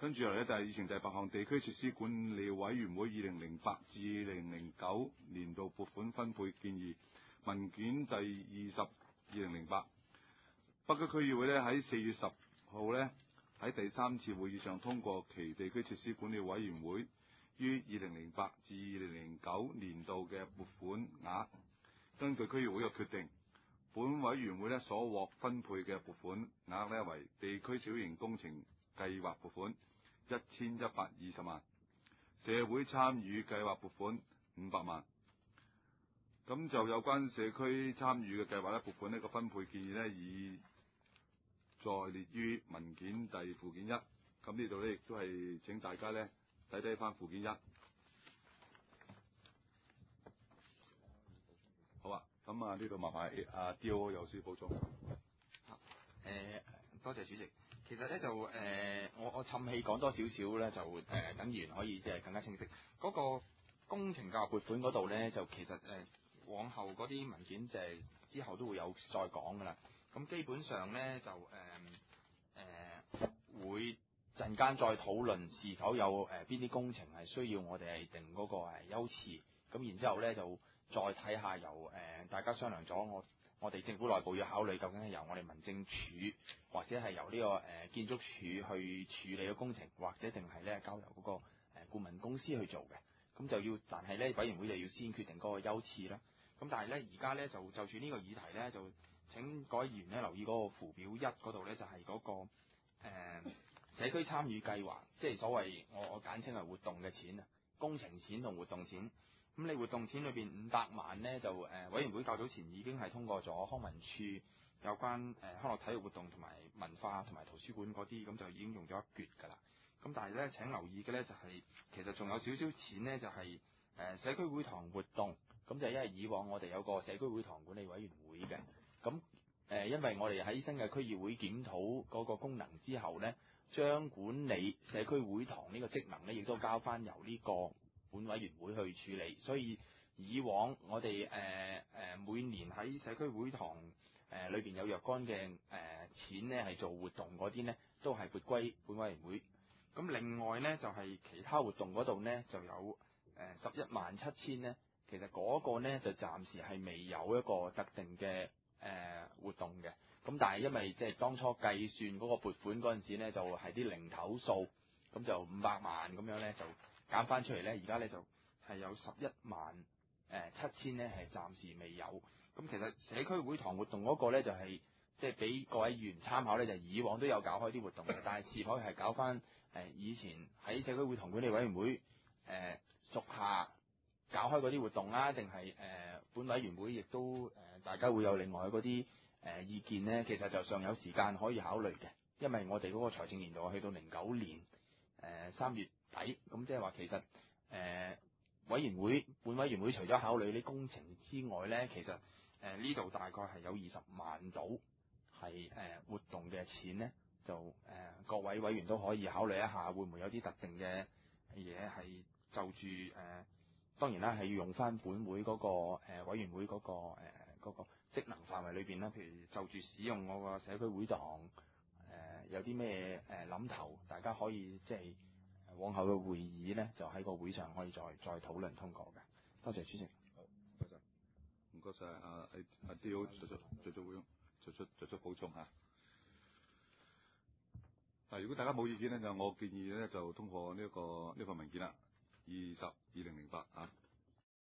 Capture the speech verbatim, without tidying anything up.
跟住嚟咧就係議程第八項地區設施管理委員會二零零八至二零零九年度撥款分配建議文件第二十二零零八。北區區議會咧喺四月十號咧喺第三次會議上通過其地區設施管理委員會於二零零八至二零零九年度嘅撥款額。根據區議會嘅決定，本委員會咧所獲分配嘅撥款額咧為地區小型工程計劃撥款一千一百二十萬，社會參與計劃撥款五百萬。咁就有關社區參與嘅計劃咧撥款呢個分配建議咧已載列於文件第附件一。咁呢度咧亦都係請大家咧睇睇翻附件一。好啊，咁啊呢度麻煩阿 D O 有少少補充。 誒、呃，多謝主席。其實咧就誒、呃，我我氹氣講多少少咧，就誒、呃、等議員可以即係更加清晰。嗰、那個工程計劃撥款嗰度咧，就其實誒、呃、往後嗰啲文件就係之後都會有再講噶啦。咁基本上咧就誒誒、呃呃、會陣間再討論是否有誒邊啲工程係需要我哋係定嗰個誒優次。咁然之後咧就再睇下由誒、呃、大家商量咗我。我哋政府內部要考慮究竟係由我哋民政處或者係由呢、這個誒、呃、建築署去處理嘅工程，或者定係咧交由嗰、那個誒、呃、顧問公司去做嘅。咁就要，但係咧委員會就要先決定嗰個優次啦。咁但係咧而家咧就就住呢個議題咧，就請各位議員咧留意嗰個附表一嗰度咧，就係、是、嗰、那個誒、呃、社區參與計劃，即係所謂我我簡稱係活動嘅錢啊，工程錢同活動錢。咁你活動錢裏邊五百萬呢，就誒、呃、委員會較早前已經係通過咗康文署有關誒、呃、康樂體育活動同埋文化同埋圖書館嗰啲，咁就已經用咗一橛㗎啦。咁但係咧請留意嘅咧就係、是、其實仲有少少錢呢，就係、是、誒、呃、社區會堂活動，咁就因為以往我哋有個社區會堂管理委員會嘅，咁誒、呃、因為我哋喺新嘅區議會檢討嗰個功能之後呢，將管理社區會堂呢個職能呢，亦都交翻由呢、這個本委員會去處理，所以以往我哋誒誒每年喺社區會堂誒裏邊有若干嘅誒、呃、錢呢係做活動嗰啲呢，都係撥歸本委員會。咁另外呢，就係、是、其他活動嗰度呢，就有誒十一萬七千呢，其實嗰個呢就暫時係未有一個特定嘅誒、呃、活動嘅。咁但係因為即係當初計算嗰個撥款嗰陣時呢，就係、是、啲零頭數，咁就五百萬咁樣呢，就減翻出嚟呢，而家呢就係有十一萬誒七千呢，係暫時未有。咁其實社區會堂活動嗰個呢，就係即係俾各位議員參考呢，就以往都有搞開啲活動嘅，但係是否係搞翻誒以前喺社區會堂管理委員會誒屬下搞開嗰啲活動啊，定係誒本委員會亦都誒、呃、大家會有另外嗰啲誒意見呢？其實就尚有時間可以考慮嘅，因為我哋嗰個財政年度去到零九年誒三、呃、月底，咁即係話其實誒、呃、委員會本委員會除咗考慮啲工程之外呢，其實誒呢度大概係有二十萬到係誒、呃、活動嘅錢呢，就誒、呃、各位委員都可以考慮一下，會唔會有啲特定嘅嘢係就住誒、呃，當然啦係要用翻本會嗰、那個、呃、委員會嗰、那個誒嗰、呃那個職能範圍裏邊啦，譬如就住使用我個社區會堂。誒、呃、有啲咩誒諗頭，大家可以即係往後嘅會議咧，就喺個會上可以再再討論通過嘅。多謝主席。 好，唔該晒，唔該晒。阿阿 D O 作出作出會作出作出補充嚇。嗱，如果大家冇意見咧，就我建議咧就通過呢、這、一個呢份、這個、文件啦，二十二零零八啊。